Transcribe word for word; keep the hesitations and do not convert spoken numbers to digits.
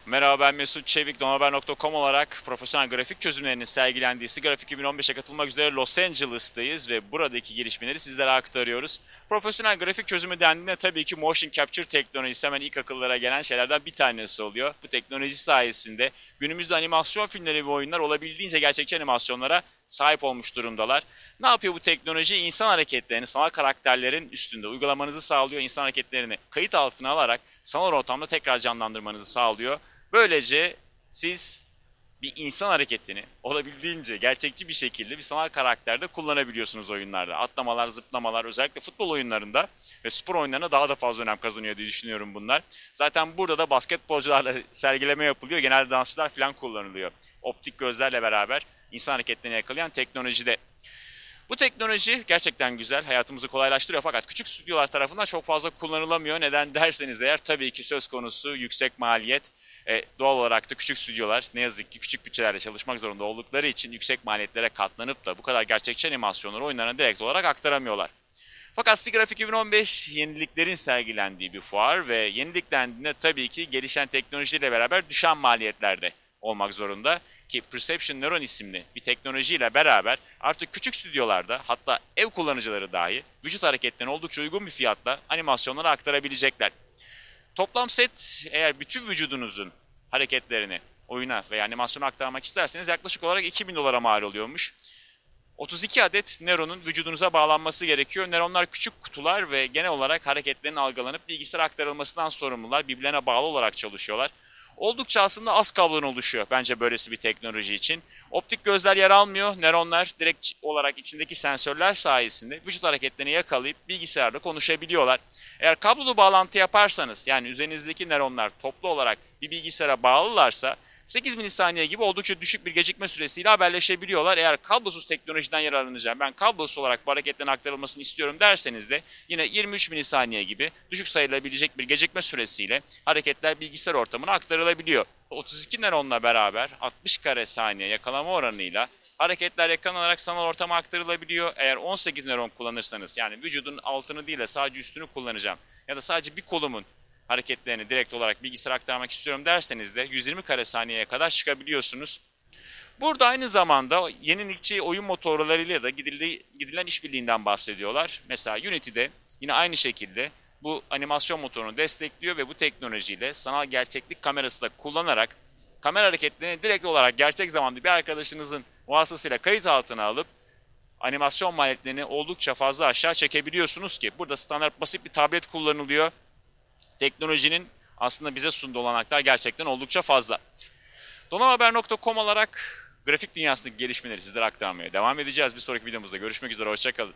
Merhaba, ben Mesut Çevik. Donaber nokta com olarak profesyonel grafik çözümlerinin sergilendiği SIGGRAPH iki bin on beşe katılmak üzere Los Angeles'tayız ve buradaki gelişmeleri sizlere aktarıyoruz. Profesyonel grafik çözümü dendiğinde tabii ki motion capture teknolojisi hemen ilk akıllara gelen şeylerden bir tanesi oluyor. Bu teknoloji sayesinde günümüzde animasyon filmleri ve oyunlar olabildiğince gerçekçi animasyonlara sahip olmuş durumdalar. Ne yapıyor bu teknoloji? İnsan hareketlerini sanal karakterlerin üstünde uygulamanızı sağlıyor. İnsan hareketlerini kayıt altına alarak sanal ortamda tekrar canlandırmanızı sağlıyor. Böylece siz bir insan hareketini olabildiğince gerçekçi bir şekilde bir sanal karakterde kullanabiliyorsunuz oyunlarda. Atlamalar, zıplamalar, özellikle futbol oyunlarında ve spor oyunlarında daha da fazla önem kazanıyor diye düşünüyorum bunlar. Zaten burada da basketbolcularla sergileme yapılıyor. Genelde dansçılar falan kullanılıyor. Optik gözlerle beraber insan hareketlerini yakalayan teknolojide. Bu teknoloji gerçekten güzel, hayatımızı kolaylaştırıyor fakat küçük stüdyolar tarafından çok fazla kullanılamıyor. Neden derseniz eğer tabii ki söz konusu yüksek maliyet. E, doğal olarak da küçük stüdyolar ne yazık ki küçük bütçelerle çalışmak zorunda oldukları için yüksek maliyetlere katlanıp da bu kadar gerçekçi animasyonları oyunlarına direkt olarak aktaramıyorlar. Fakat SIGGRAPH iki bin on beş yeniliklerin sergilendiği bir fuar ve yenilik dendiğinde tabii ki gelişen teknolojiyle beraber düşen maliyetlerde olmak zorunda ki Perception Neuron isimli bir teknolojiyle beraber artık küçük stüdyolarda hatta ev kullanıcıları dahi vücut hareketlerine oldukça uygun bir fiyatla animasyonları aktarabilecekler. Toplam set eğer bütün vücudunuzun hareketlerini oyuna veya animasyona aktarmak isterseniz yaklaşık olarak iki bin dolara mal oluyormuş. otuz iki adet nöronun vücudunuza bağlanması gerekiyor. Nöronlar küçük kutular ve genel olarak hareketlerin algılanıp bilgisayara aktarılmasından sorumlular. Birbirlerine bağlı olarak çalışıyorlar. Oldukça aslında az kablon oluşuyor bence böylesi bir teknoloji için. Optik gözler yer almıyor. Nöronlar direkt olarak içindeki sensörler sayesinde vücut hareketlerini yakalayıp bilgisayarla konuşabiliyorlar. Eğer kablolu bağlantı yaparsanız yani üzerinizdeki nöronlar toplu olarak bir bilgisayara bağlılarsa sekiz milisaniye gibi oldukça düşük bir gecikme süresiyle haberleşebiliyorlar. Eğer kablosuz teknolojiden yararlanacağım, ben kablosuz olarak bu hareketlerin aktarılmasını istiyorum derseniz de yine yirmi üç milisaniye gibi düşük sayılabilecek bir gecikme süresiyle hareketler bilgisayar ortamına aktarılabiliyor. otuz iki nöronla beraber altmış kare saniye yakalama oranıyla hareketler yakalanarak sanal ortama aktarılabiliyor. Eğer on sekiz nöron kullanırsanız yani vücudun altını değil de sadece üstünü kullanacağım ya da sadece bir kolumun hareketlerini direkt olarak bilgisayara aktarmak istiyorum derseniz de yüz yirmi kare saniyeye kadar çıkabiliyorsunuz. Burada aynı zamanda yenilikçi oyun motorlarıyla da gidilen işbirliğinden bahsediyorlar. Mesela Unity'de yine aynı şekilde bu animasyon motorunu destekliyor ve bu teknolojiyle sanal gerçeklik kamerası da kullanarak kamera hareketlerini direkt olarak gerçek zamanda bir arkadaşınızın vasıtasıyla kayıt altına alıp animasyon maliyetlerini oldukça fazla aşağı çekebiliyorsunuz ki burada standart basit bir tablet kullanılıyor. Teknolojinin aslında bize sunduğu olanaklar gerçekten oldukça fazla. Donaber nokta com olarak grafik dünyasındaki gelişmeleri sizlere aktarmaya devam edeceğiz. Bir sonraki videomuzda görüşmek üzere, hoşça kalın.